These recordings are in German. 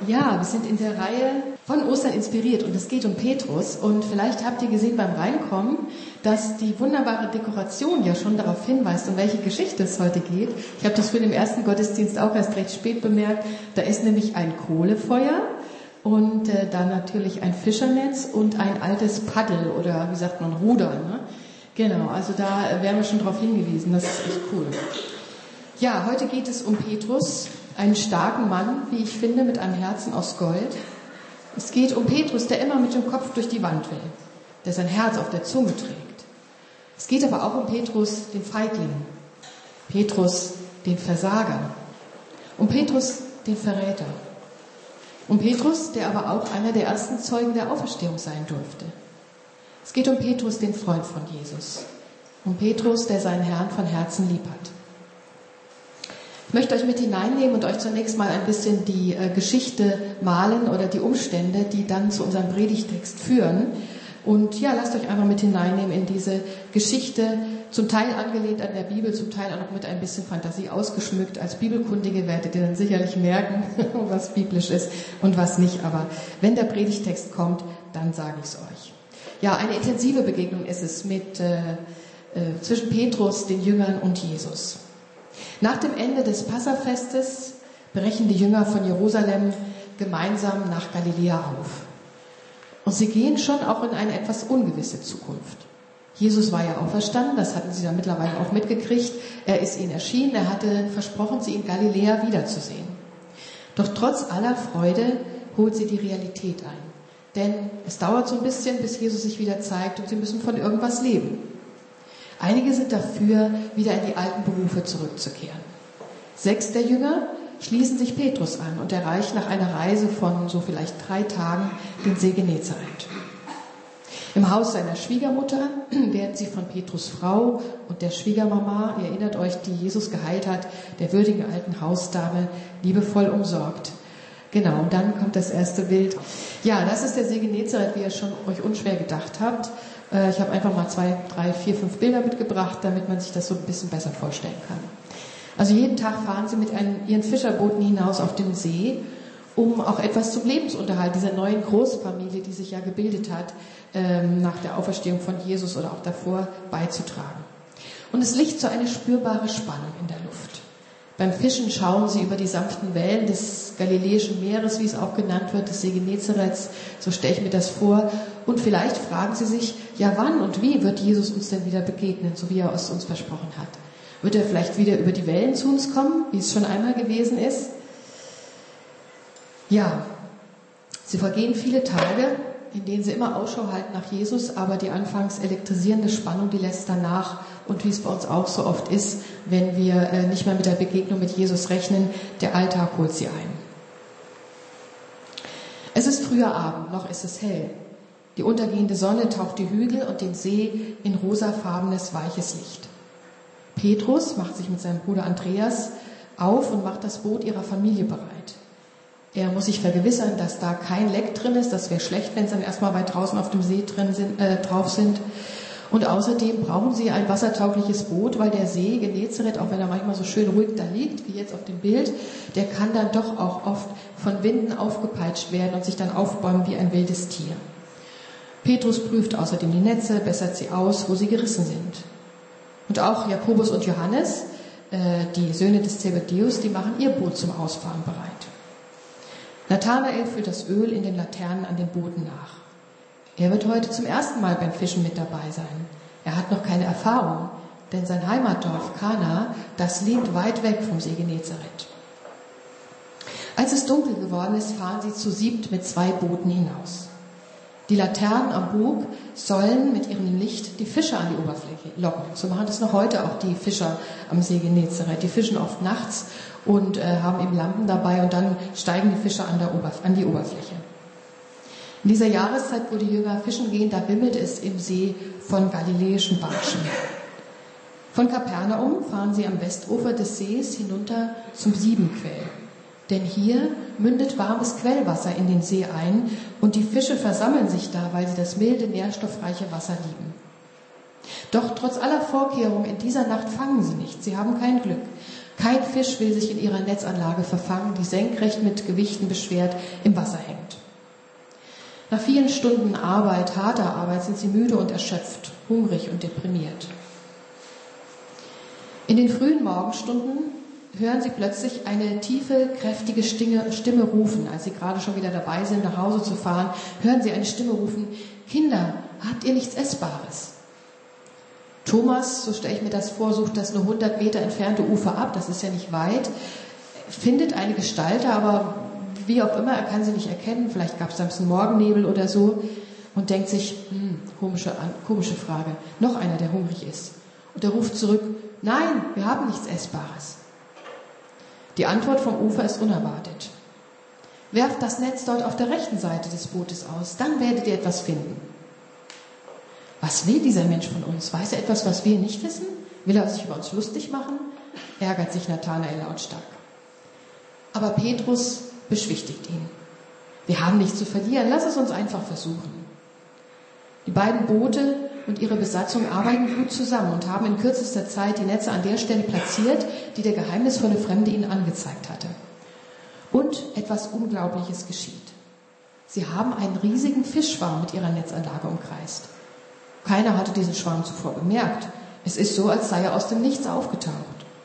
Ja, wir sind in der Reihe von Ostern inspiriert und es geht um Petrus. Und vielleicht habt ihr gesehen beim Reinkommen, dass die wunderbare Dekoration ja schon darauf hinweist, um welche Geschichte es heute geht. Ich habe das für den ersten Gottesdienst auch erst recht spät bemerkt. Da ist nämlich ein Kohlefeuer und dann natürlich ein Fischernetz und ein altes Paddel oder wie sagt man, Ruder. Ne? Genau, also da werden wir schon darauf hingewiesen. Das ist echt cool. Ja, heute geht es um Petrus, einen starken Mann, wie ich finde, mit einem Herzen aus Gold. Es geht um Petrus, der immer mit dem Kopf durch die Wand will, der sein Herz auf der Zunge trägt. Es geht aber auch um Petrus, den Feigling, Petrus, den Versager, um Petrus, den Verräter, um Petrus, der aber auch einer der ersten Zeugen der Auferstehung sein durfte. Es geht um Petrus, den Freund von Jesus, um Petrus, der seinen Herrn von Herzen lieb hat. Ich möchte euch mit hineinnehmen und euch zunächst mal ein bisschen die Geschichte malen oder die Umstände, die dann zu unserem Predigtext führen. Und ja, lasst euch einfach mit hineinnehmen in diese Geschichte, zum Teil angelehnt an der Bibel, zum Teil auch noch mit ein bisschen Fantasie ausgeschmückt. Als Bibelkundige werdet ihr dann sicherlich merken, was biblisch ist und was nicht. Aber wenn der Predigtext kommt, dann sage ich es euch. Ja, eine intensive Begegnung ist es zwischen Petrus, den Jüngern und Jesus. Nach dem Ende des Passafestes brechen die Jünger von Jerusalem gemeinsam nach Galiläa auf. Und sie gehen schon auch in eine etwas ungewisse Zukunft. Jesus war ja auferstanden, das hatten sie dann mittlerweile auch mitgekriegt. Er ist ihnen erschienen, er hatte versprochen, sie in Galiläa wiederzusehen. Doch trotz aller Freude holt sie die Realität ein. Denn es dauert so ein bisschen, bis Jesus sich wieder zeigt und sie müssen von irgendwas leben. Einige sind dafür, wieder in die alten Berufe zurückzukehren. 6 der Jünger schließen sich Petrus an und erreichen nach einer Reise von so vielleicht 3 Tagen den See Genezareth. Im Haus seiner Schwiegermutter werden sie von Petrus' Frau und der Schwiegermama, ihr erinnert euch, die Jesus geheilt hat, der würdigen alten Hausdame, liebevoll umsorgt. Genau, und dann kommt das erste Bild. Ja, das ist der See Genezareth, wie ihr schon euch unschwer gedacht habt. Ich habe einfach mal 2, 3, 4, 5 Bilder mitgebracht, damit man sich das so ein bisschen besser vorstellen kann. Also jeden Tag fahren sie mit ihren Fischerbooten hinaus auf den See, um auch etwas zum Lebensunterhalt dieser neuen Großfamilie, die sich ja gebildet hat, nach der Auferstehung von Jesus oder auch davor beizutragen. Und es liegt so eine spürbare Spannung in der Luft. Beim Fischen schauen sie über die sanften Wellen des Galiläischen Meeres, wie es auch genannt wird, des See Genezareths, so stelle ich mir das vor. Und vielleicht fragen sie sich, ja wann und wie wird Jesus uns denn wieder begegnen, so wie er es uns versprochen hat? Wird er vielleicht wieder über die Wellen zu uns kommen, wie es schon einmal gewesen ist? Ja, sie vergehen viele Tage, in denen sie immer Ausschau halten nach Jesus, aber die anfangs elektrisierende Spannung, die lässt danach. Und wie es bei uns auch so oft ist, wenn wir nicht mehr mit der Begegnung mit Jesus rechnen, der Alltag holt sie ein. Es ist früher Abend, noch ist es hell. Die untergehende Sonne taucht die Hügel und den See in rosafarbenes, weiches Licht. Petrus macht sich mit seinem Bruder Andreas auf und macht das Boot ihrer Familie bereit. Er muss sich vergewissern, dass da kein Leck drin ist. Das wäre schlecht, wenn sie dann erstmal weit draußen auf dem See drauf sind. Und außerdem brauchen sie ein wassertaugliches Boot, weil der See Genezareth, auch wenn er manchmal so schön ruhig da liegt, wie jetzt auf dem Bild, der kann dann doch auch oft von Winden aufgepeitscht werden und sich dann aufbäumen wie ein wildes Tier. Petrus prüft außerdem die Netze, bessert sie aus, wo sie gerissen sind. Und auch Jakobus und Johannes, die Söhne des Zebedäus, die machen ihr Boot zum Ausfahren bereit. Nathanael füllt das Öl in den Laternen an den Booten nach. Er wird heute zum ersten Mal beim Fischen mit dabei sein. Er hat noch keine Erfahrung, denn sein Heimatdorf Kana, das liegt weit weg vom See Genezareth. Als es dunkel geworden ist, fahren sie zu 7 mit 2 Booten hinaus. Die Laternen am Bug sollen mit ihrem Licht die Fische an die Oberfläche locken. So machen das noch heute auch die Fischer am See Genezareth. Die fischen oft nachts und haben eben Lampen dabei und dann steigen die Fische an die Oberfläche. In dieser Jahreszeit, wo die Jünger fischen gehen, da wimmelt es im See von galiläischen Barschen. Von Kapernaum fahren sie am Westufer des Sees hinunter zum Siebenquell. Denn hier mündet warmes Quellwasser in den See ein und die Fische versammeln sich da, weil sie das milde, nährstoffreiche Wasser lieben. Doch trotz aller Vorkehrungen in dieser Nacht fangen sie nichts, sie haben kein Glück. Kein Fisch will sich in ihrer Netzanlage verfangen, die senkrecht mit Gewichten beschwert im Wasser hängt. Nach vielen Stunden Arbeit, harter Arbeit, sind sie müde und erschöpft, hungrig und deprimiert. In den frühen Morgenstunden hören sie plötzlich eine tiefe, kräftige Stimme rufen. Als sie gerade schon wieder dabei sind, nach Hause zu fahren, hören sie eine Stimme rufen: Kinder, habt ihr nichts Essbares? Thomas, so stelle ich mir das vor, sucht das nur 100 Meter entfernte Ufer ab, das ist ja nicht weit, findet eine Gestalt, aber wie auch immer, er kann sie nicht erkennen, vielleicht gab es da ein bisschen Morgennebel oder so, und denkt sich, komische Frage, noch einer, der hungrig ist. Und er ruft zurück: Nein, wir haben nichts Essbares. Die Antwort vom Ufer ist unerwartet. Werft das Netz dort auf der rechten Seite des Bootes aus, dann werdet ihr etwas finden. Was will dieser Mensch von uns? Weiß er etwas, was wir nicht wissen? Will er sich über uns lustig machen? Ärgert sich Nathanael lautstark. Aber Petrus beschwichtigt ihn. Wir haben nichts zu verlieren, lass es uns einfach versuchen. Die beiden Boote und ihre Besatzung arbeiten gut zusammen und haben in kürzester Zeit die Netze an der Stelle platziert, die der geheimnisvolle Fremde ihnen angezeigt hatte. Und etwas Unglaubliches geschieht. Sie haben einen riesigen Fischschwarm mit ihrer Netzanlage umkreist. Keiner hatte diesen Schwarm zuvor bemerkt. Es ist so, als sei er aus dem Nichts aufgetaucht.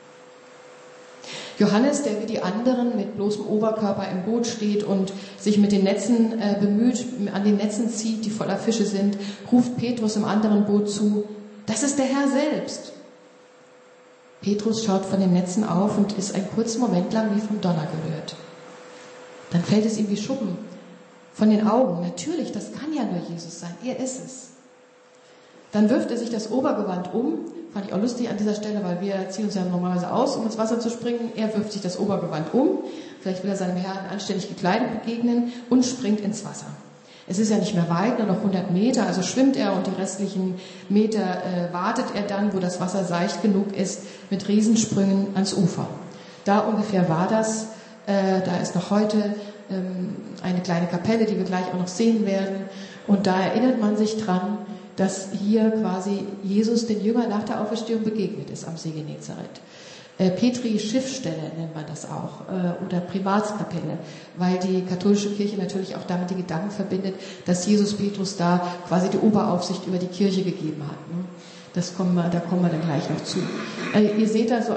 Johannes, der wie die anderen mit bloßem Oberkörper im Boot steht und sich mit den Netzen bemüht, an den Netzen zieht, die voller Fische sind, ruft Petrus im anderen Boot zu: Das ist der Herr selbst. Petrus schaut von den Netzen auf und ist einen kurzen Moment lang wie vom Donner gerührt. Dann fällt es ihm wie Schuppen von den Augen. Natürlich, das kann ja nur Jesus sein. Er ist es. Dann wirft er sich das Obergewand um. Fand ich auch lustig an dieser Stelle, weil wir ziehen uns ja normalerweise aus, um ins Wasser zu springen. Er wirft sich das Obergewand um. Vielleicht will er seinem Herrn anständig gekleidet begegnen und springt ins Wasser. Es ist ja nicht mehr weit, nur noch 100 Meter, also schwimmt er und die restlichen Meter wartet er dann, wo das Wasser seicht genug ist, mit Riesensprüngen ans Ufer. Da ungefähr war das. Da ist noch heute eine kleine Kapelle, die wir gleich auch noch sehen werden. Und da erinnert man sich dran, dass hier quasi Jesus den Jüngern nach der Auferstehung begegnet ist am See Genezareth. Petri Schiffstelle nennt man das auch, oder Primatskapelle, weil die katholische Kirche natürlich auch damit die Gedanken verbindet, dass Jesus Petrus da quasi die Oberaufsicht über die Kirche gegeben hat. Da kommen wir dann gleich noch zu. Ihr seht da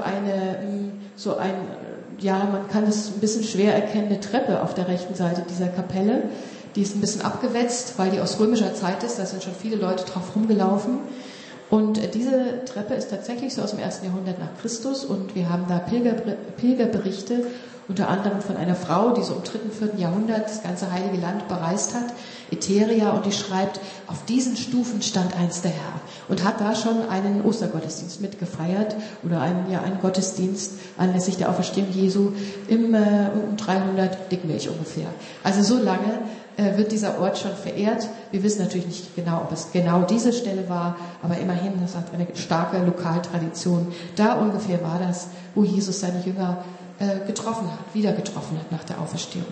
man kann es ein bisschen schwer erkennende Treppe auf der rechten Seite dieser Kapelle. Die ist ein bisschen abgewetzt, weil die aus römischer Zeit ist. Da sind schon viele Leute drauf rumgelaufen. Und diese Treppe ist tatsächlich so aus dem 1. Jahrhundert nach Christus. Und wir haben da Pilgerberichte, unter anderem von einer Frau, die so im 3., 4. Jahrhundert das ganze Heilige Land bereist hat, Etheria, und die schreibt: Auf diesen Stufen stand einst der Herr, und hat da schon einen Ostergottesdienst mitgefeiert oder einen Gottesdienst anlässlich der Auferstehung Jesu um 300 Dickmilch ungefähr. Also so lange wird dieser Ort schon verehrt. Wir wissen natürlich nicht genau, ob es genau diese Stelle war, aber immerhin, das hat eine starke Lokaltradition. Da ungefähr war das, wo Jesus seine Jünger wieder getroffen hat nach der Auferstehung.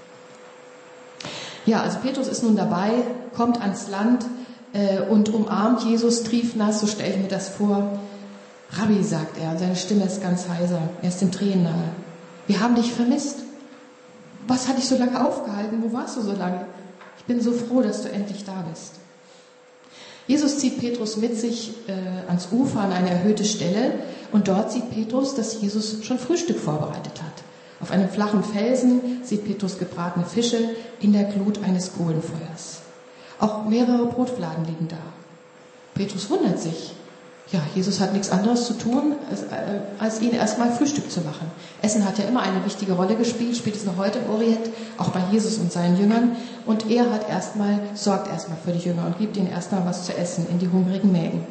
Ja, also Petrus ist nun dabei, kommt ans Land und umarmt Jesus triefnass, so stelle ich mir das vor. Rabbi, sagt er, und seine Stimme ist ganz heiser, er ist dem Tränen nahe. Wir haben dich vermisst. Was hat dich so lange aufgehalten? Wo warst du so lange? Ich bin so froh, dass du endlich da bist. Jesus zieht Petrus mit sich ans Ufer an eine erhöhte Stelle, und dort sieht Petrus, dass Jesus schon Frühstück vorbereitet hat. Auf einem flachen Felsen sieht Petrus gebratene Fische in der Glut eines Kohlenfeuers. Auch mehrere Brotfladen liegen da. Petrus wundert sich. Ja, Jesus hat nichts anderes zu tun, als ihnen erstmal Frühstück zu machen. Essen hat ja immer eine wichtige Rolle gespielt, spielt es noch heute im Orient, auch bei Jesus und seinen Jüngern. Und er sorgt erstmal für die Jünger und gibt ihnen erstmal was zu essen in die hungrigen Mägen.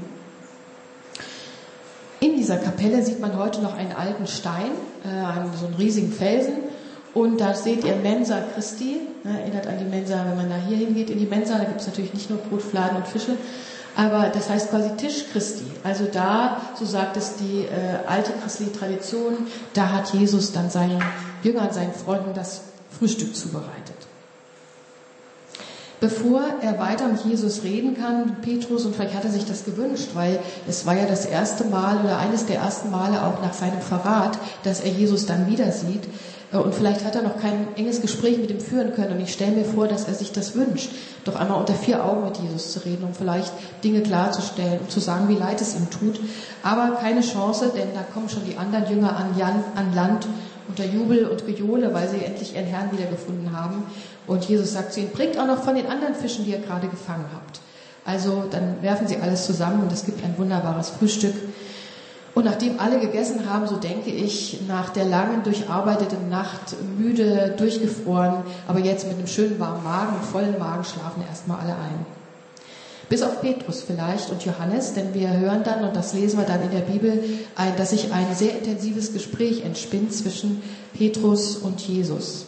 In dieser Kapelle sieht man heute noch einen alten Stein, so einen riesigen Felsen. Und da seht ihr Mensa Christi, erinnert an die Mensa, wenn man da hier hingeht in die Mensa, da gibt es natürlich nicht nur Brotfladen und Fische, aber das heißt quasi Tisch Christi. Also da, so sagt es die alte christliche Tradition, da hat Jesus dann seinen Jüngern, seinen Freunden das Frühstück zubereitet. bevor er weiter mit Jesus reden kann, Petrus, und vielleicht hat er sich das gewünscht, weil es war ja das erste Mal oder eines der ersten Male auch nach seinem Verrat, dass er Jesus dann wieder sieht. Und vielleicht hat er noch kein enges Gespräch mit ihm führen können. Und ich stelle mir vor, dass er sich das wünscht, doch einmal unter 4 Augen mit Jesus zu reden, um vielleicht Dinge klarzustellen, um zu sagen, wie leid es ihm tut. Aber keine Chance, denn da kommen schon die anderen Jünger an Land unter Jubel und Gejohle, weil sie endlich ihren Herrn wiedergefunden haben. Und Jesus sagt zu ihnen, bringt auch noch von den anderen Fischen, die ihr gerade gefangen habt. Also dann werfen sie alles zusammen und es gibt ein wunderbares Frühstück. Und nachdem alle gegessen haben, so denke ich, nach der langen, durcharbeiteten Nacht, müde, durchgefroren, aber jetzt mit einem schönen warmen Magen und vollen Magen schlafen erstmal alle ein. Bis auf Petrus vielleicht und Johannes, denn wir hören dann, und das lesen wir dann in der Bibel, dass sich ein sehr intensives Gespräch entspinnt zwischen Petrus und Jesus.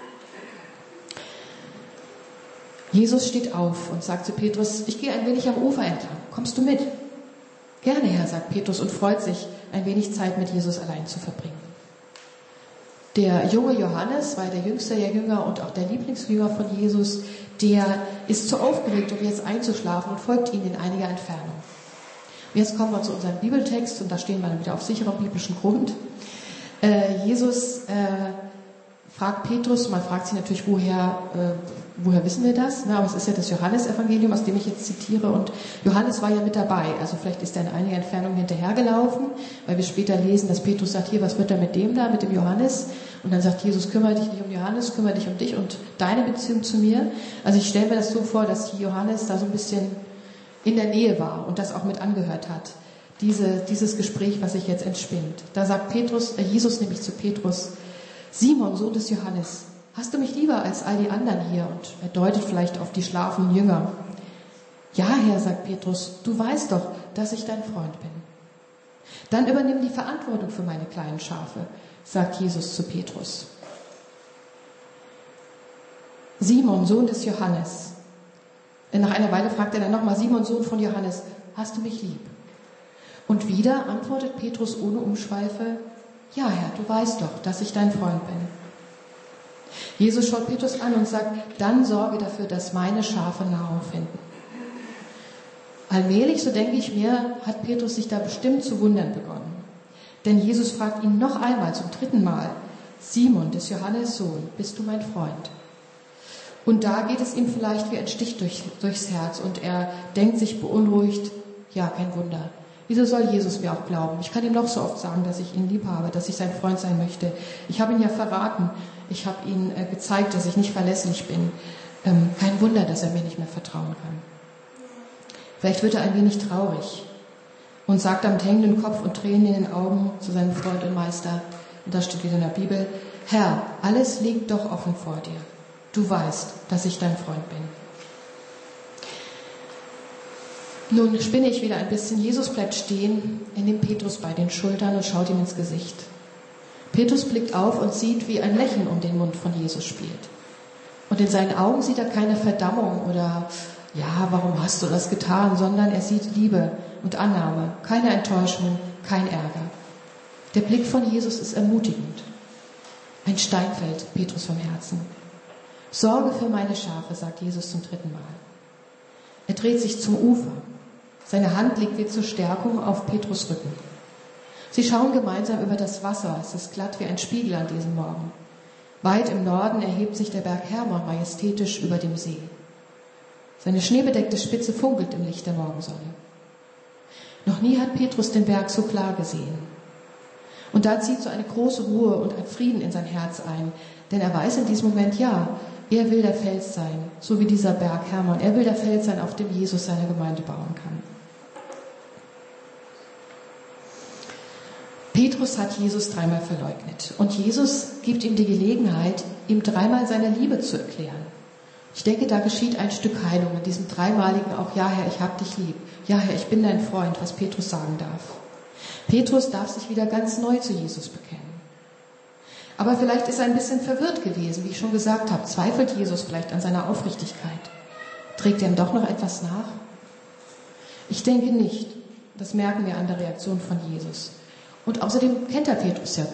Jesus steht auf und sagt zu Petrus, ich gehe ein wenig am Ufer entlang, kommst du mit? Gerne, Herr, sagt Petrus und freut sich, ein wenig Zeit mit Jesus allein zu verbringen. Der junge Johannes war der jüngste der Jünger und auch der Lieblingsjünger von Jesus, der ist zu aufgeregt, um jetzt einzuschlafen und folgt ihm in einiger Entfernung. Und jetzt kommen wir zu unserem Bibeltext und da stehen wir dann wieder auf sicherem biblischen Grund. Jesus fragt Petrus, man fragt sich natürlich, woher wissen wir das? Aber es ist ja das Johannesevangelium, aus dem ich jetzt zitiere, und Johannes war ja mit dabei, also vielleicht ist er in einiger Entfernung hinterhergelaufen, weil wir später lesen, dass Petrus sagt, hier, was wird da mit dem Johannes? Und dann sagt Jesus, kümmere dich nicht um Johannes, kümmere dich um dich und deine Beziehung zu mir. Also ich stelle mir das so vor, dass Johannes da so ein bisschen in der Nähe war und das auch mit angehört hat. Dieses Gespräch, was sich jetzt entspinnt. Da sagt Jesus nämlich zu Petrus, Simon, Sohn des Johannes, hast du mich lieber als all die anderen hier? Und er deutet vielleicht auf die schlafenden Jünger. Ja, Herr, sagt Petrus, du weißt doch, dass ich dein Freund bin. Dann übernimm die Verantwortung für meine kleinen Schafe, sagt Jesus zu Petrus. Simon, Sohn des Johannes. Nach einer Weile fragt er dann nochmal, Simon, Sohn von Johannes, hast du mich lieb? Und wieder antwortet Petrus ohne Umschweife, ja, Herr, du weißt doch, dass ich dein Freund bin. Jesus schaut Petrus an und sagt, dann sorge dafür, dass meine Schafe Nahrung finden. Allmählich, so denke ich mir, hat Petrus sich da bestimmt zu wundern begonnen. Denn Jesus fragt ihn noch einmal, zum 3. Mal, Simon, des Johannes Sohn, bist du mein Freund? Und da geht es ihm vielleicht wie ein Stich durchs Herz und er denkt sich beunruhigt, ja, kein Wunder. Wieso soll Jesus mir auch glauben? Ich kann ihm noch so oft sagen, dass ich ihn lieb habe, dass ich sein Freund sein möchte. Ich habe ihn ja verraten. Ich habe ihm gezeigt, dass ich nicht verlässlich bin. Kein Wunder, dass er mir nicht mehr vertrauen kann. Vielleicht wird er ein wenig traurig und sagt dann mit hängenden Kopf und Tränen in den Augen zu seinem Freund und Meister, und das steht wieder in der Bibel, Herr, alles liegt doch offen vor dir. Du weißt, dass ich dein Freund bin. Nun spinne ich wieder ein bisschen. Jesus bleibt stehen, er nimmt Petrus bei den Schultern und schaut ihm ins Gesicht. Petrus blickt auf und sieht, wie ein Lächeln um den Mund von Jesus spielt. Und in seinen Augen sieht er keine Verdammung oder, ja, warum hast du das getan, sondern er sieht Liebe und Annahme, keine Enttäuschung, kein Ärger. Der Blick von Jesus ist ermutigend. Ein Stein fällt Petrus vom Herzen. Sorge für meine Schafe, sagt Jesus zum 3. Mal. Er dreht sich zum Ufer. Seine Hand liegt wie zur Stärkung auf Petrus' Rücken. Sie schauen gemeinsam über das Wasser. Es ist glatt wie ein Spiegel an diesem Morgen. Weit im Norden erhebt sich der Berg Hermon majestätisch über dem See. Seine schneebedeckte Spitze funkelt im Licht der Morgensonne. Noch nie hat Petrus den Berg so klar gesehen. Und da zieht so eine große Ruhe und ein Frieden in sein Herz ein. Denn er weiß in diesem Moment, ja, er will der Fels sein, so wie dieser Berg Hermon. Er will der Fels sein, auf dem Jesus seine Gemeinde bauen kann. Petrus hat Jesus 3-mal verleugnet. Und Jesus gibt ihm die Gelegenheit, ihm 3-mal seine Liebe zu erklären. Ich denke, da geschieht ein Stück Heilung in diesem 3-maligen auch, ja Herr, ich hab dich lieb. Ja Herr, ich bin dein Freund, was Petrus sagen darf. Petrus darf sich wieder ganz neu zu Jesus bekennen. Aber vielleicht ist er ein bisschen verwirrt gewesen, wie ich schon gesagt habe. Zweifelt Jesus vielleicht an seiner Aufrichtigkeit? Trägt er ihm doch noch etwas nach? Ich denke nicht. Das merken wir an der Reaktion von Jesus. Und außerdem kennt er Petrus ja gut.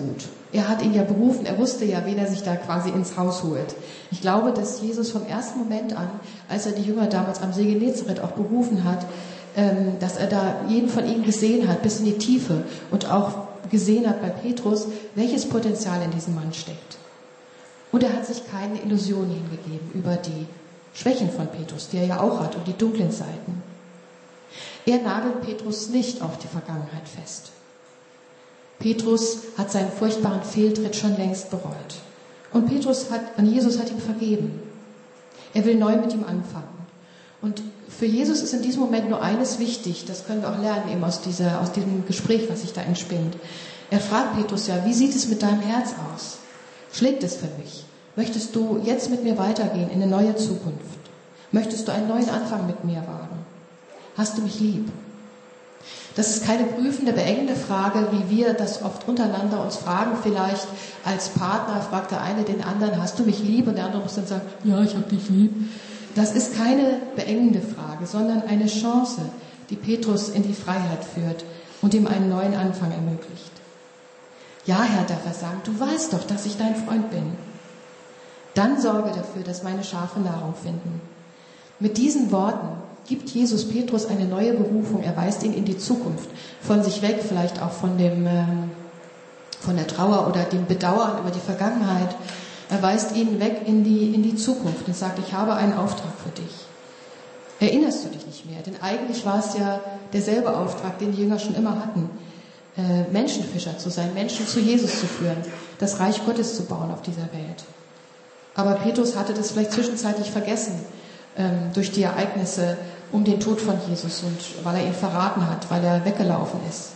Er hat ihn ja berufen, er wusste ja, wen er sich da quasi ins Haus holt. Ich glaube, dass Jesus vom ersten Moment an, als er die Jünger damals am See Genezareth auch berufen hat, dass er da jeden von ihnen gesehen hat, bis in die Tiefe und auch gesehen hat bei Petrus, welches Potenzial in diesem Mann steckt. Und er hat sich keine Illusionen hingegeben über die Schwächen von Petrus, die er ja auch hat, und die dunklen Seiten. Er nagelt Petrus nicht auf die Vergangenheit fest. Petrus hat seinen furchtbaren Fehltritt schon längst bereut. Und Jesus hat ihm vergeben. Er will neu mit ihm anfangen. Und für Jesus ist in diesem Moment nur eines wichtig, das können wir auch lernen eben aus diesem Gespräch, was sich da entspinnt. Er fragt Petrus ja, wie sieht es mit deinem Herz aus? Schlägt es für mich? Möchtest du jetzt mit mir weitergehen in eine neue Zukunft? Möchtest du einen neuen Anfang mit mir wagen? Hast du mich lieb? Das ist keine prüfende, beengende Frage, wie wir das oft untereinander uns fragen. Vielleicht als Partner fragt der eine den anderen, hast du mich lieb? Und der andere muss dann sagen, ja, ich habe dich lieb. Das ist keine beengende Frage, sondern eine Chance, die Petrus in die Freiheit führt und ihm einen neuen Anfang ermöglicht. Ja, Herr, darf er sagen, du weißt doch, dass ich dein Freund bin. Dann sorge dafür, dass meine Schafe Nahrung finden. Mit diesen Worten gibt Jesus Petrus eine neue Berufung. Er weist ihn in die Zukunft, von sich weg, vielleicht auch von der Trauer oder dem Bedauern über die Vergangenheit. Er weist ihn weg in die Zukunft und sagt, ich habe einen Auftrag für dich. Erinnerst du dich nicht mehr? Denn eigentlich war es ja derselbe Auftrag, den die Jünger schon immer hatten. Menschenfischer zu sein, Menschen zu Jesus zu führen, das Reich Gottes zu bauen auf dieser Welt. Aber Petrus hatte das vielleicht zwischenzeitlich vergessen, durch die Ereignisse um den Tod von Jesus und weil er ihn verraten hat, weil er weggelaufen ist.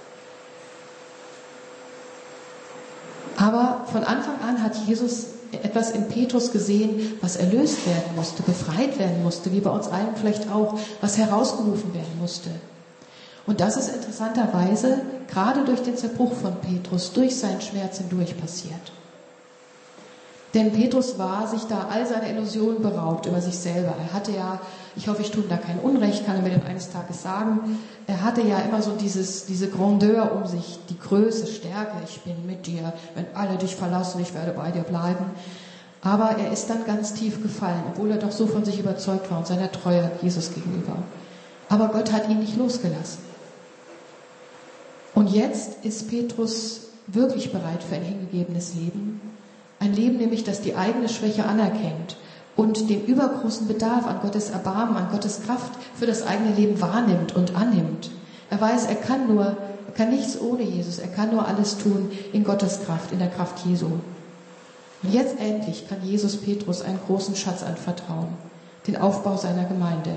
Aber von Anfang an hat Jesus etwas in Petrus gesehen, was erlöst werden musste, befreit werden musste, wie bei uns allen vielleicht auch, was herausgerufen werden musste. Und das ist interessanterweise gerade durch den Zerbruch von Petrus, durch seinen Schmerz hindurch passiert. Denn Petrus war sich da all seiner Illusionen beraubt über sich selber. Er hatte ja, ich hoffe, ich tue ihm da kein Unrecht, kann er mir dann eines Tages sagen, er hatte ja immer so diese Grandeur um sich, die Größe, Stärke, ich bin mit dir, wenn alle dich verlassen, ich werde bei dir bleiben. Aber er ist dann ganz tief gefallen, obwohl er doch so von sich überzeugt war und seiner Treue Jesus gegenüber. Aber Gott hat ihn nicht losgelassen. Und jetzt ist Petrus wirklich bereit für ein hingegebenes Leben. Ein Leben nämlich, das die eigene Schwäche anerkennt und den übergroßen Bedarf an Gottes Erbarmen, an Gottes Kraft für das eigene Leben wahrnimmt und annimmt. Er weiß, er kann nichts ohne Jesus, er kann nur alles tun in Gottes Kraft, in der Kraft Jesu. Und jetzt endlich kann Jesus Petrus einen großen Schatz anvertrauen, den Aufbau seiner Gemeinde.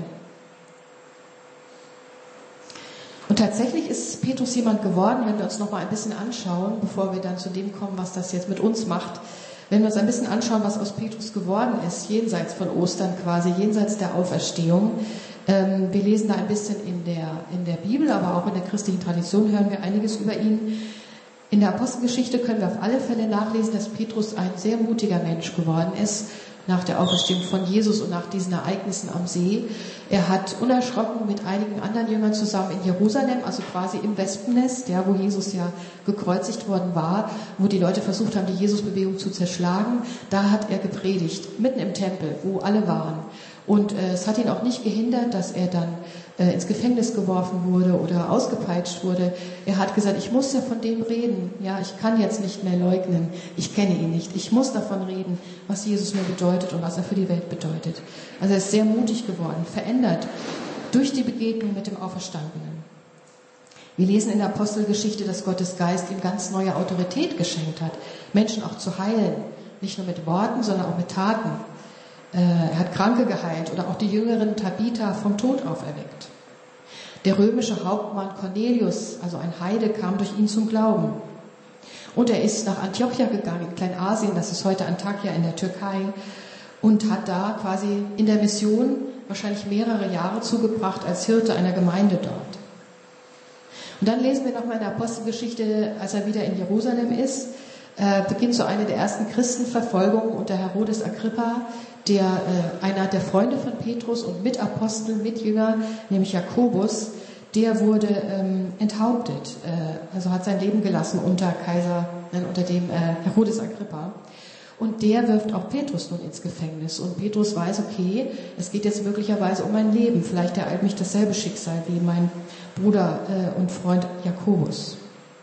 Und tatsächlich ist Petrus jemand geworden, wenn wir uns noch mal ein bisschen anschauen, bevor wir dann zu dem kommen, was das jetzt mit uns macht. Wenn wir uns ein bisschen anschauen, was aus Petrus geworden ist, jenseits von Ostern quasi, jenseits der Auferstehung. Wir lesen da ein bisschen in der Bibel, aber auch in der christlichen Tradition hören wir einiges über ihn. In der Apostelgeschichte können wir auf alle Fälle nachlesen, dass Petrus ein sehr mutiger Mensch geworden ist, nach der Auferstehung von Jesus und nach diesen Ereignissen am See. Er hat unerschrocken mit einigen anderen Jüngern zusammen in Jerusalem, also quasi im Wespennest, wo Jesus ja gekreuzigt worden war, wo die Leute versucht haben, die Jesusbewegung zu zerschlagen, da hat er gepredigt, mitten im Tempel, wo alle waren. Und es hat ihn auch nicht gehindert, dass er dann ins Gefängnis geworfen wurde oder ausgepeitscht wurde. Er hat gesagt, ich muss ja von dem reden. Ja, ich kann jetzt nicht mehr leugnen. Ich kenne ihn nicht. Ich muss davon reden, was Jesus mir bedeutet und was er für die Welt bedeutet. Also er ist sehr mutig geworden, verändert durch die Begegnung mit dem Auferstandenen. Wir lesen in der Apostelgeschichte, dass Gottes Geist ihm ganz neue Autorität geschenkt hat, Menschen auch zu heilen. Nicht nur mit Worten, sondern auch mit Taten. Er hat Kranke geheilt oder auch die Jüngerin Tabitha vom Tod auferweckt. Der römische Hauptmann Cornelius, also ein Heide, kam durch ihn zum Glauben. Und er ist nach Antiochia gegangen, in Kleinasien, das ist heute Antakya in der Türkei, und hat da quasi in der Mission wahrscheinlich mehrere Jahre zugebracht als Hirte einer Gemeinde dort. Und dann lesen wir nochmal in der Apostelgeschichte, als er wieder in Jerusalem ist, beginnt so eine der ersten Christenverfolgungen unter Herodes Agrippa, einer der Freunde von Petrus und Mitapostel, Mitjünger, nämlich Jakobus, der wurde enthauptet, also hat sein Leben gelassen unter Kaiser unter dem Herodes Agrippa. Und der wirft auch Petrus nun ins Gefängnis. Und Petrus weiß, okay, es geht jetzt möglicherweise um mein Leben. Vielleicht ereilt mich dasselbe Schicksal wie mein Bruder und Freund Jakobus.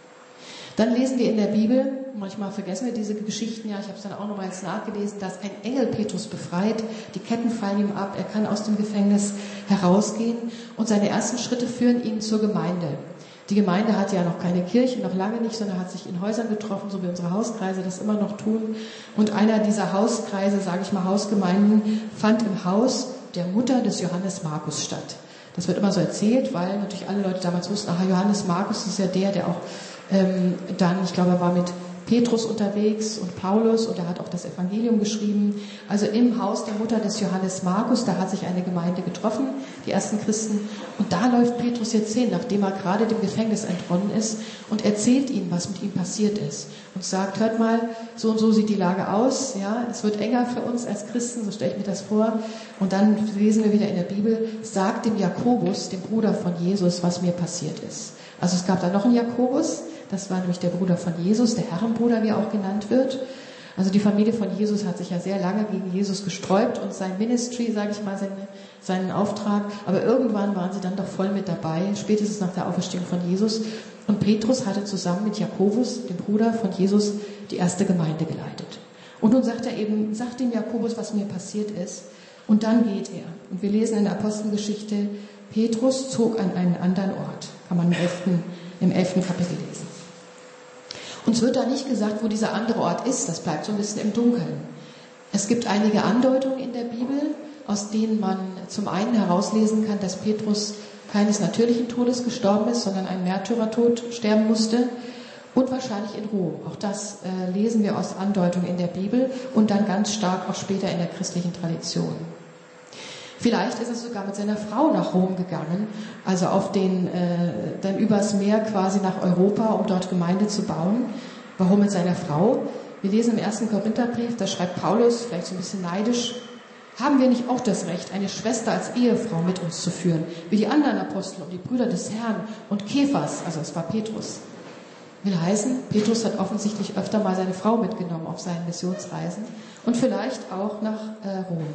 Dann lesen wir in der Bibel, manchmal vergessen wir diese Geschichten, ja, ich habe es dann auch nochmal jetzt nachgelesen, dass ein Engel Petrus befreit, die Ketten fallen ihm ab, er kann aus dem Gefängnis herausgehen und seine ersten Schritte führen ihn zur Gemeinde. Die Gemeinde hatte ja noch keine Kirche, noch lange nicht, sondern hat sich in Häusern getroffen, so wie unsere Hauskreise das immer noch tun. Und einer dieser Hauskreise, sage ich mal Hausgemeinden, fand im Haus der Mutter des Johannes Markus statt. Das wird immer so erzählt, weil natürlich alle Leute damals wussten, aha, Johannes Markus ist ja der auch dann, ich glaube, er war mit Petrus unterwegs und Paulus und er hat auch das Evangelium geschrieben. Also im Haus der Mutter des Johannes Markus, da hat sich eine Gemeinde getroffen, die ersten Christen. Und da läuft Petrus jetzt hin, nachdem er gerade dem Gefängnis entronnen ist und erzählt ihnen, was mit ihm passiert ist. Und sagt, hört mal, so und so sieht die Lage aus. Ja, es wird enger für uns als Christen, so stelle ich mir das vor. Und dann lesen wir wieder in der Bibel, sagt dem Jakobus, dem Bruder von Jesus, was mir passiert ist. Also es gab da noch einen Jakobus, das war nämlich der Bruder von Jesus, der Herrenbruder, wie er auch genannt wird. Also die Familie von Jesus hat sich ja sehr lange gegen Jesus gesträubt und sein Ministry, sage ich mal, seinen Auftrag. Aber irgendwann waren sie dann doch voll mit dabei, spätestens nach der Auferstehung von Jesus. Und Petrus hatte zusammen mit Jakobus, dem Bruder von Jesus, die erste Gemeinde geleitet. Und nun sagt er eben, sagt dem Jakobus, was mir passiert ist. Und dann geht er. Und wir lesen in der Apostelgeschichte, Petrus zog an einen anderen Ort. Kann man im 11. Kapitel lesen. Uns wird da nicht gesagt, wo dieser andere Ort ist. Das bleibt so ein bisschen im Dunkeln. Es gibt einige Andeutungen in der Bibel, aus denen man zum einen herauslesen kann, dass Petrus keines natürlichen Todes gestorben ist, sondern einen Märtyrertod sterben musste. Und wahrscheinlich in Rom. Auch das lesen wir aus Andeutungen in der Bibel und dann ganz stark auch später in der christlichen Tradition. Vielleicht ist er sogar mit seiner Frau nach Rom gegangen, also dann übers Meer quasi nach Europa, um dort Gemeinde zu bauen. Warum mit seiner Frau? Wir lesen im 1. Korintherbrief, da schreibt Paulus, vielleicht so ein bisschen neidisch, haben wir nicht auch das Recht, eine Schwester als Ehefrau mit uns zu führen, wie die anderen Apostel und die Brüder des Herrn und Kephas, also es war Petrus. Will heißen, Petrus hat offensichtlich öfter mal seine Frau mitgenommen auf seinen Missionsreisen und vielleicht auch nach Rom.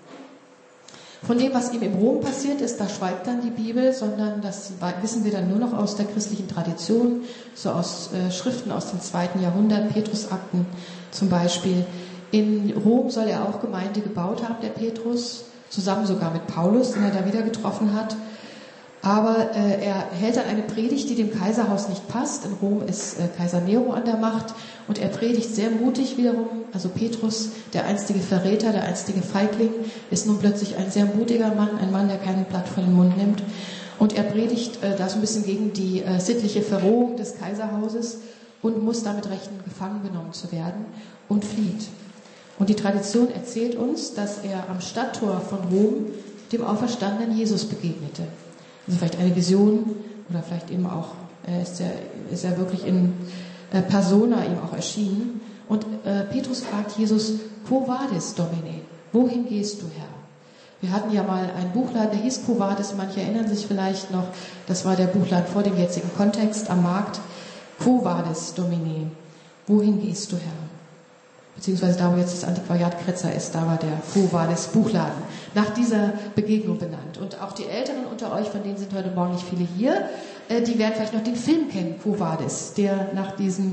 Von dem, was ihm in Rom passiert ist, da schweigt dann die Bibel, sondern das wissen wir dann nur noch aus der christlichen Tradition, so aus Schriften aus dem 2. Jahrhundert, Petrusakten zum Beispiel. In Rom soll er auch Gemeinde gebaut haben, der Petrus, zusammen sogar mit Paulus, den er da wieder getroffen hat. Aber er hält dann eine Predigt, die dem Kaiserhaus nicht passt. In Rom ist Kaiser Nero an der Macht und er predigt sehr mutig wiederum. Also Petrus, der einstige Verräter, der einstige Feigling, ist nun plötzlich ein sehr mutiger Mann, ein Mann, der kein Blatt vor den Mund nimmt. Und er predigt da so ein bisschen gegen die sittliche Verrohung des Kaiserhauses und muss damit rechnen, gefangen genommen zu werden und flieht. Und die Tradition erzählt uns, dass er am Stadttor von Rom dem auferstandenen Jesus begegnete. Also vielleicht eine Vision oder vielleicht eben auch ist er wirklich in Persona ihm auch erschienen. Und Petrus fragt Jesus, Quo vadis, Domine? Wohin gehst du, Herr? Wir hatten ja mal einen Buchladen, der hieß Quo vadis, manche erinnern sich vielleicht noch, das war der Buchladen vor dem jetzigen Kontext am Markt. Quo vadis, Domine? Wohin gehst du, Herr? Beziehungsweise da, wo jetzt das Antiquariat Kretzer ist, da war der Quo vadis Buchladen, nach dieser Begegnung benannt. Und auch die Älteren unter euch, von denen sind heute Morgen nicht viele hier, die werden vielleicht noch den Film kennen, Quo vadis, der nach diesen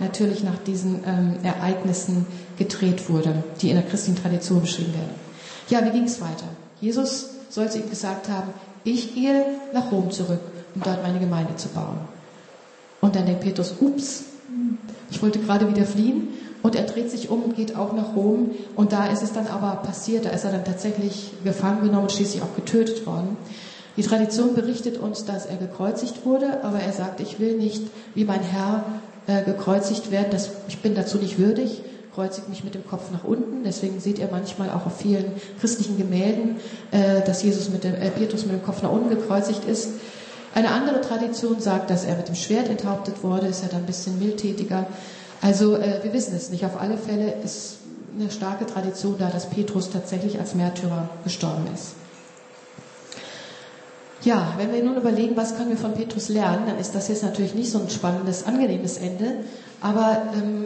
Ereignissen gedreht wurde, die in der christlichen Tradition beschrieben werden. Ja, wie ging es weiter? Jesus soll zu ihm gesagt haben, ich gehe nach Rom zurück, um dort meine Gemeinde zu bauen. Und dann denkt Petrus, ups, ich wollte gerade wieder fliehen. Und er dreht sich um und geht auch nach Rom. Und da ist es dann aber passiert, da ist er dann tatsächlich gefangen genommen und schließlich auch getötet worden. Die Tradition berichtet uns, dass er gekreuzigt wurde, aber er sagt, ich will nicht wie mein Herr gekreuzigt werden, ich bin dazu nicht würdig, kreuzigt mich mit dem Kopf nach unten. Deswegen seht ihr manchmal auch auf vielen christlichen Gemälden, dass Petrus mit dem Kopf nach unten gekreuzigt ist. Eine andere Tradition sagt, dass er mit dem Schwert enthauptet wurde, ist ja dann ein bisschen mildtätiger. Also wir wissen es nicht. Auf alle Fälle ist eine starke Tradition da, dass Petrus tatsächlich als Märtyrer gestorben ist. Ja, wenn wir nun überlegen, was können wir von Petrus lernen, dann ist das jetzt natürlich nicht so ein spannendes, angenehmes Ende. Aber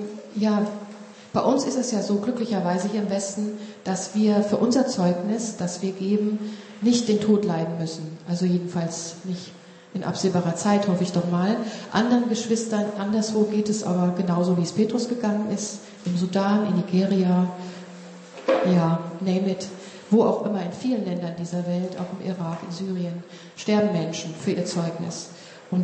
bei uns ist es ja so, glücklicherweise hier im Westen, dass wir für unser Zeugnis, das wir geben, nicht den Tod leiden müssen. Also jedenfalls nicht in absehbarer Zeit, hoffe ich doch mal. Anderen Geschwistern anderswo geht es aber genauso, wie es Petrus gegangen ist. Im Sudan, in Nigeria, ja, name it. Wo auch immer, in vielen Ländern dieser Welt, auch im Irak, in Syrien, sterben Menschen für ihr Zeugnis. Und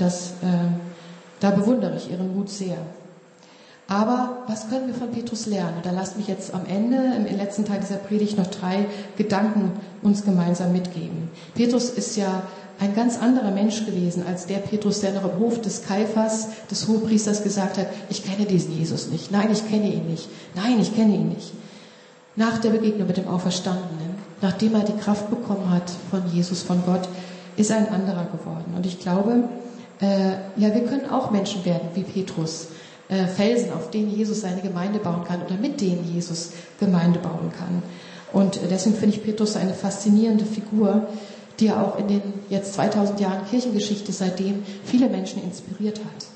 da bewundere ich ihren Mut sehr. Aber was können wir von Petrus lernen? Und da lasst mich jetzt am Ende, im letzten Teil dieser Predigt, noch 3 Gedanken uns gemeinsam mitgeben. Petrus ist ja ein ganz anderer Mensch gewesen als der Petrus, der noch im Hof des Kaiphas, des Hohepriesters, gesagt hat, ich kenne diesen Jesus nicht. Nein, ich kenne ihn nicht. Nein, ich kenne ihn nicht. Nach der Begegnung mit dem Auferstandenen, nachdem er die Kraft bekommen hat von Jesus, von Gott, ist er ein anderer geworden. Und ich glaube, wir können auch Menschen werden wie Petrus, Felsen, auf denen Jesus seine Gemeinde bauen kann oder mit denen Jesus Gemeinde bauen kann. Und deswegen finde ich Petrus eine faszinierende Figur, die er auch in den jetzt 2000 Jahren Kirchengeschichte seitdem viele Menschen inspiriert hat.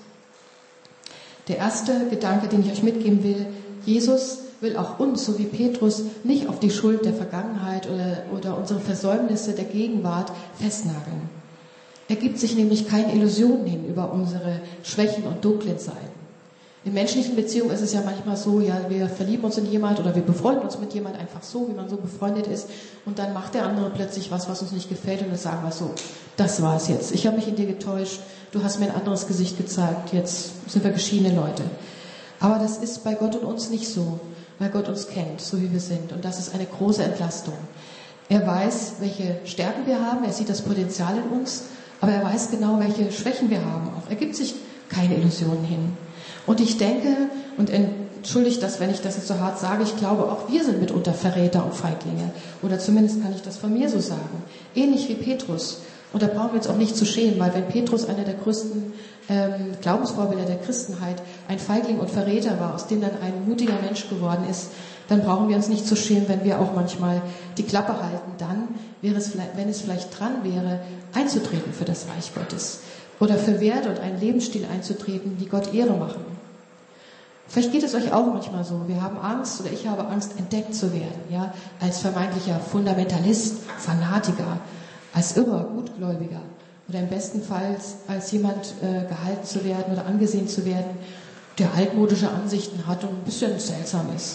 Der erste Gedanke, den ich euch mitgeben will, Jesus will auch uns, so wie Petrus, nicht auf die Schuld der Vergangenheit oder unsere Versäumnisse der Gegenwart festnageln. Er gibt sich nämlich keine Illusionen hin über unsere Schwächen und dunklen Seiten. In menschlichen Beziehungen ist es ja manchmal so, ja, wir verlieben uns in jemand oder wir befreunden uns mit jemand einfach so, wie man so befreundet ist, und dann macht der andere plötzlich was uns nicht gefällt, und dann sagen wir so, das war's jetzt. Ich habe mich in dir getäuscht, du hast mir ein anderes Gesicht gezeigt, jetzt sind wir geschiedene Leute. Aber das ist bei Gott und uns nicht so, weil Gott uns kennt, so wie wir sind, und das ist eine große Entlastung. Er weiß, welche Stärken wir haben, er sieht das Potenzial in uns, aber er weiß genau, welche Schwächen wir haben auch. Er gibt sich keine Illusionen hin. Und ich denke, und entschuldigt das, wenn ich das jetzt so hart sage, ich glaube, auch wir sind mitunter Verräter und Feiglinge. Oder zumindest kann ich das von mir so sagen. Ähnlich wie Petrus. Und da brauchen wir uns auch nicht zu schämen, weil wenn Petrus einer der größten Glaubensvorbilder der Christenheit ein Feigling und Verräter war, aus dem dann ein mutiger Mensch geworden ist, dann brauchen wir uns nicht zu schämen, wenn wir auch manchmal die Klappe halten. Dann wäre es vielleicht, wenn es vielleicht dran wäre, einzutreten für das Reich Gottes. Oder für Werte und einen Lebensstil einzutreten, die Gott Ehre machen. Vielleicht geht es euch auch manchmal so. Wir haben Angst, oder ich habe Angst, entdeckt zu werden, ja, als vermeintlicher Fundamentalist, Fanatiker, als irrer Gutgläubiger oder im besten Fall als jemand gehalten zu werden oder angesehen zu werden, der altmodische Ansichten hat und ein bisschen seltsam ist.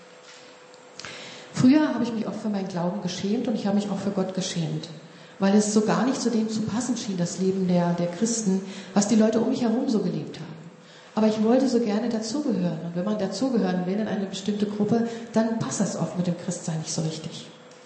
Früher habe ich mich oft für meinen Glauben geschämt und ich habe mich auch für Gott geschämt, weil es so gar nicht zu dem zu passen schien, das Leben der Christen, was die Leute um mich herum so gelebt haben. Aber ich wollte so gerne dazugehören. Und wenn man dazugehören will in eine bestimmte Gruppe, dann passt das oft mit dem Christsein nicht so richtig.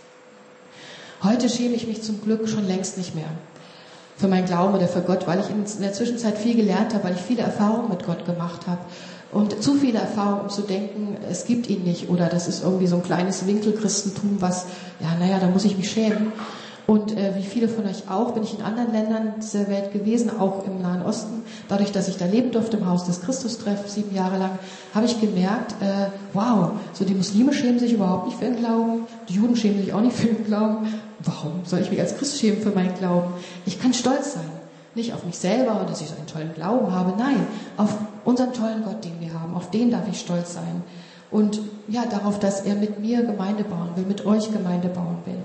Heute schäme ich mich zum Glück schon längst nicht mehr für meinen Glauben oder für Gott, weil ich in der Zwischenzeit viel gelernt habe, weil ich viele Erfahrungen mit Gott gemacht habe. Und zu viele Erfahrungen, um zu denken, es gibt ihn nicht oder das ist irgendwie so ein kleines Winkelchristentum, was, da muss ich mich schämen. Und wie viele von euch auch, bin ich in anderen Ländern dieser Welt gewesen, auch im Nahen Osten. Dadurch, dass ich da leben durfte im Haus des Christus-Treff 7 Jahre lang, habe ich gemerkt, wow, so die Muslime schämen sich überhaupt nicht für ihren Glauben, die Juden schämen sich auch nicht für ihren Glauben. Warum soll ich mich als Christ schämen für meinen Glauben? Ich kann stolz sein. Nicht auf mich selber und dass ich so einen tollen Glauben habe, nein, auf unseren tollen Gott, den wir haben, auf den darf ich stolz sein. Und ja, darauf, dass er mit mir Gemeinde bauen will, mit euch Gemeinde bauen will.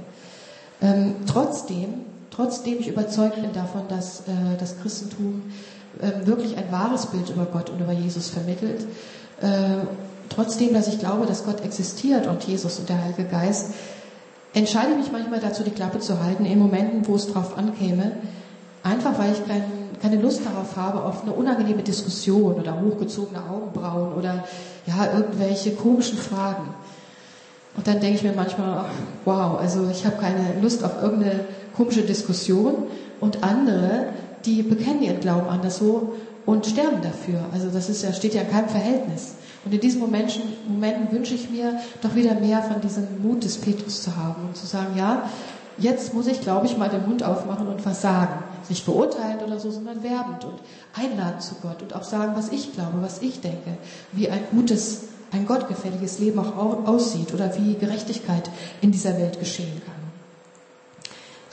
Trotzdem ich überzeugt bin davon, dass das Christentum wirklich ein wahres Bild über Gott und über Jesus vermittelt, trotzdem, dass ich glaube, dass Gott existiert und Jesus und der Heilige Geist, entscheide ich mich manchmal dazu, die Klappe zu halten, in Momenten, wo es drauf ankäme, einfach weil ich keine Lust darauf habe, auf eine unangenehme Diskussion oder hochgezogene Augenbrauen oder irgendwelche komischen Fragen. Und dann denke ich mir manchmal, wow, also ich habe keine Lust auf irgendeine komische Diskussion, und andere, die bekennen ihren Glauben anderswo und sterben dafür. Also das steht ja in keinem Verhältnis. Und in diesen Momenten wünsche ich mir doch wieder mehr von diesem Mut des Petrus zu haben und zu sagen, ja, jetzt muss ich, glaube ich, mal den Mund aufmachen und was sagen. Nicht beurteilend oder so, sondern werbend und einladen zu Gott und auch sagen, was ich glaube, was ich denke, wie ein gottgefälliges Leben auch aussieht oder wie Gerechtigkeit in dieser Welt geschehen kann.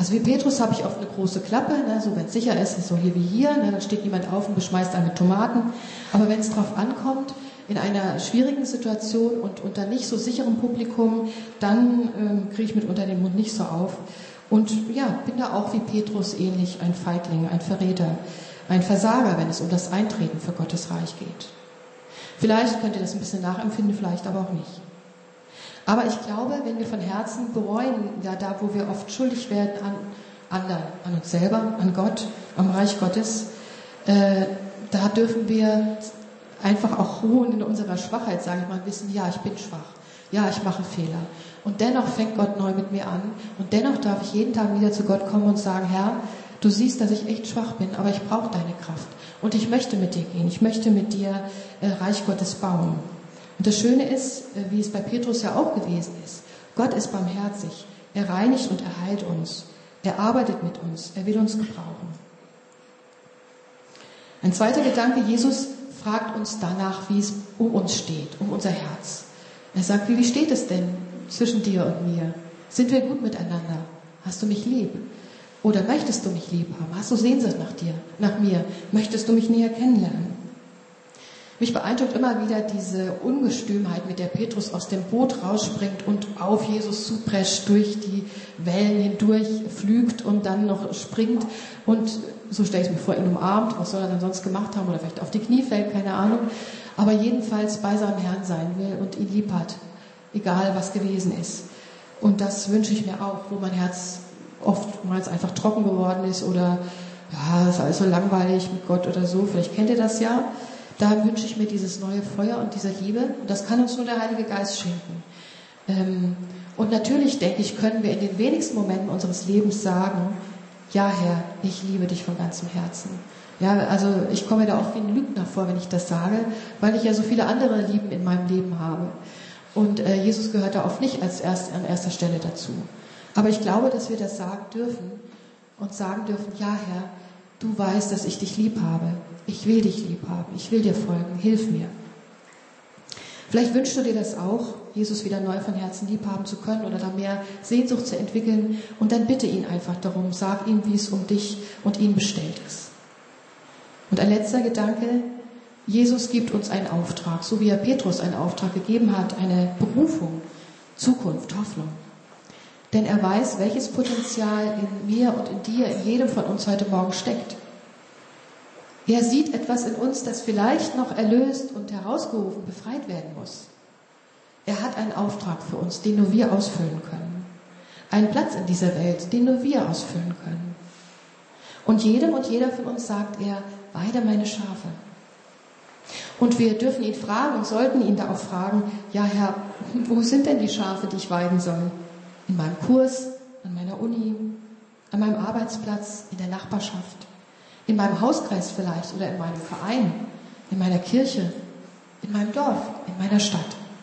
Also wie Petrus habe ich oft eine große Klappe, ne, so wenn es sicher ist so hier wie hier, ne, dann steht jemand auf und beschmeißt einen mit Tomaten. Aber wenn es drauf ankommt, in einer schwierigen Situation und unter nicht so sicherem Publikum, dann kriege ich mitunter den Mund nicht so auf. Und ja, bin da auch wie Petrus ähnlich ein Feigling, ein Verräter, ein Versager, wenn es um das Eintreten für Gottes Reich geht. Vielleicht könnt ihr das ein bisschen nachempfinden, vielleicht aber auch nicht. Aber ich glaube, wenn wir von Herzen bereuen, ja da, wo wir oft schuldig werden an anderen, an uns selber, an Gott, am Reich Gottes, da dürfen wir einfach auch ruhen in unserer Schwachheit, sage ich mal, wissen, ja, ich bin schwach, ja, ich mache Fehler. Und dennoch fängt Gott neu mit mir an und dennoch darf ich jeden Tag wieder zu Gott kommen und sagen, Herr, du siehst, dass ich echt schwach bin, aber ich brauche deine Kraft. Und ich möchte mit dir gehen, ich möchte mit dir Reich Gottes bauen. Und das Schöne ist, wie es bei Petrus ja auch gewesen ist, Gott ist barmherzig, er reinigt und er heilt uns, er arbeitet mit uns, er will uns gebrauchen. Ein zweiter Gedanke, Jesus fragt uns danach, wie es um uns steht, um unser Herz. Er sagt, wie steht es denn zwischen dir und mir? Sind wir gut miteinander? Hast du mich lieb? Oder möchtest du mich lieb haben? Hast du Sehnsucht nach mir? Möchtest du mich näher kennenlernen? Mich beeindruckt immer wieder diese Ungestümheit, mit der Petrus aus dem Boot rausspringt und auf Jesus zuprescht, durch die Wellen hindurch flügt und dann noch springt und, so stelle ich es mir vor, ihn umarmt. Was soll er dann sonst gemacht haben? Oder vielleicht auf die Knie fällt, keine Ahnung. Aber jedenfalls bei seinem Herrn sein will und ihn lieb hat, egal was gewesen ist. Und das wünsche ich mir auch, wo mein Herz oftmals einfach trocken geworden ist oder ja, ist alles so langweilig mit Gott oder so. Vielleicht kennt ihr das ja. Da wünsche ich mir dieses neue Feuer und diese Liebe. Und das kann uns nur der Heilige Geist schenken. Und natürlich, denke ich, können wir in den wenigsten Momenten unseres Lebens sagen, ja Herr, ich liebe dich von ganzem Herzen. Ja, also ich komme mir da auch wie ein Lügner vor, wenn ich das sage, weil ich ja so viele andere Lieben in meinem Leben habe. Und Jesus gehört da oft nicht an erster Stelle dazu. Aber ich glaube, dass wir das sagen dürfen und sagen dürfen, ja Herr, du weißt, dass ich dich lieb habe. Ich will dich lieb haben. Ich will dir folgen. Hilf mir. Vielleicht wünschst du dir das auch, Jesus wieder neu von Herzen lieb haben zu können oder da mehr Sehnsucht zu entwickeln. Und dann bitte ihn einfach darum. Sag ihm, wie es um dich und ihn bestellt ist. Und ein letzter Gedanke. Jesus gibt uns einen Auftrag, so wie er Petrus einen Auftrag gegeben hat, eine Berufung, Zukunft, Hoffnung. Denn er weiß, welches Potenzial in mir und in dir, in jedem von uns heute Morgen steckt. Er sieht etwas in uns, das vielleicht noch erlöst und herausgerufen, befreit werden muss. Er hat einen Auftrag für uns, den nur wir ausfüllen können. Einen Platz in dieser Welt, den nur wir ausfüllen können. Und jedem und jeder von uns sagt er, weide meine Schafe. Und wir dürfen ihn fragen und sollten ihn da auch fragen, ja Herr, wo sind denn die Schafe, die ich weiden soll? In meinem Kurs, an meiner Uni, an meinem Arbeitsplatz, in der Nachbarschaft. In meinem Hauskreis vielleicht oder in meinem Verein, in meiner Kirche, in meinem Dorf, in meiner Stadt.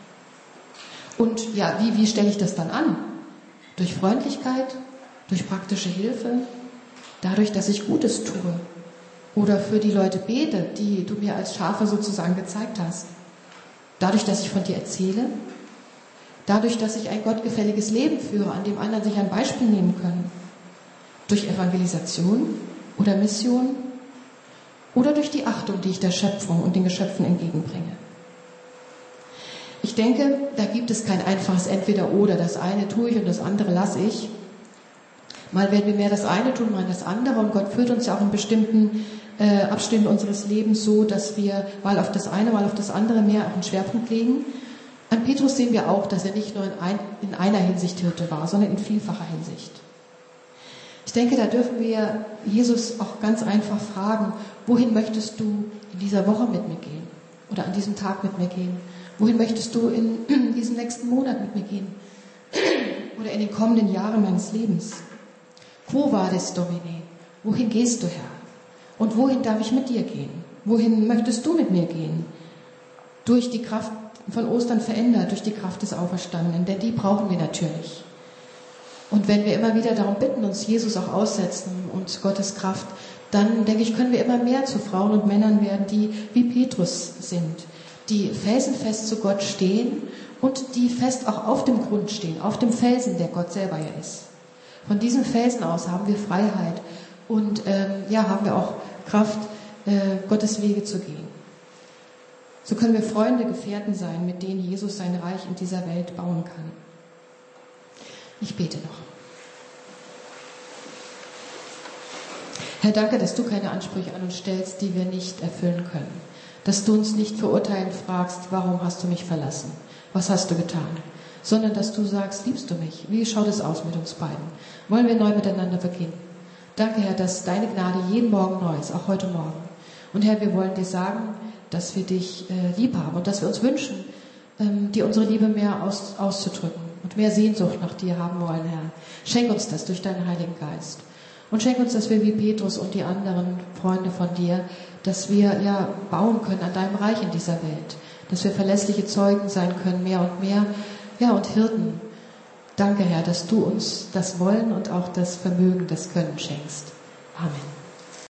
Und ja, wie stelle ich das dann an? Durch Freundlichkeit, durch praktische Hilfe, dadurch, dass ich Gutes tue oder für die Leute bete, die du mir als Schafe sozusagen gezeigt hast. Dadurch, dass ich von dir erzähle, dadurch, dass ich ein gottgefälliges Leben führe, an dem anderen sich ein Beispiel nehmen können. Durch Evangelisation oder Mission oder durch die Achtung, die ich der Schöpfung und den Geschöpfen entgegenbringe. Ich denke, da gibt es kein einfaches Entweder-Oder. Das eine tue ich und das andere lasse ich. Mal werden wir mehr das eine tun, mal das andere. Und Gott führt uns ja auch in bestimmten Abständen unseres Lebens so, dass wir mal auf das eine, mal auf das andere mehr auch einen Schwerpunkt legen. An Petrus sehen wir auch, dass er nicht nur in einer Hinsicht Hirte war, sondern in vielfacher Hinsicht. Ich denke, da dürfen wir Jesus auch ganz einfach fragen, wohin möchtest du in dieser Woche mit mir gehen? Oder an diesem Tag mit mir gehen? Wohin möchtest du in diesem nächsten Monat mit mir gehen? Oder in den kommenden Jahren meines Lebens? Quo vadis Domine? Wohin gehst du, Herr? Und wohin darf ich mit dir gehen? Wohin möchtest du mit mir gehen? Durch die Kraft von Ostern verändert, durch die Kraft des Auferstandenen, denn die brauchen wir natürlich. Und wenn wir immer wieder darum bitten, uns Jesus auch aussetzen und Gottes Kraft, dann, denke ich, können wir immer mehr zu Frauen und Männern werden, die wie Petrus sind, die felsenfest zu Gott stehen und die fest auch auf dem Grund stehen, auf dem Felsen, der Gott selber ja ist. Von diesem Felsen aus haben wir Freiheit und haben wir auch Kraft, Gottes Wege zu gehen. So können wir Freunde, Gefährten sein, mit denen Jesus sein Reich in dieser Welt bauen kann. Ich bete noch. Herr, danke, dass du keine Ansprüche an uns stellst, die wir nicht erfüllen können. Dass du uns nicht verurteilend fragst, warum hast du mich verlassen? Was hast du getan? Sondern dass du sagst, liebst du mich? Wie schaut es aus mit uns beiden? Wollen wir neu miteinander beginnen? Danke, Herr, dass deine Gnade jeden Morgen neu ist, auch heute Morgen. Und Herr, wir wollen dir sagen, dass wir dich lieb haben und dass wir uns wünschen, dir unsere Liebe mehr auszudrücken und mehr Sehnsucht nach dir haben wollen, Herr. Schenk uns das durch deinen Heiligen Geist. Und schenk uns, dass wir wie Petrus und die anderen Freunde von dir, dass wir bauen können an deinem Reich in dieser Welt. Dass wir verlässliche Zeugen sein können, mehr und mehr, und Hirten. Danke, Herr, dass du uns das Wollen und auch das Vermögen, das Können schenkst. Amen.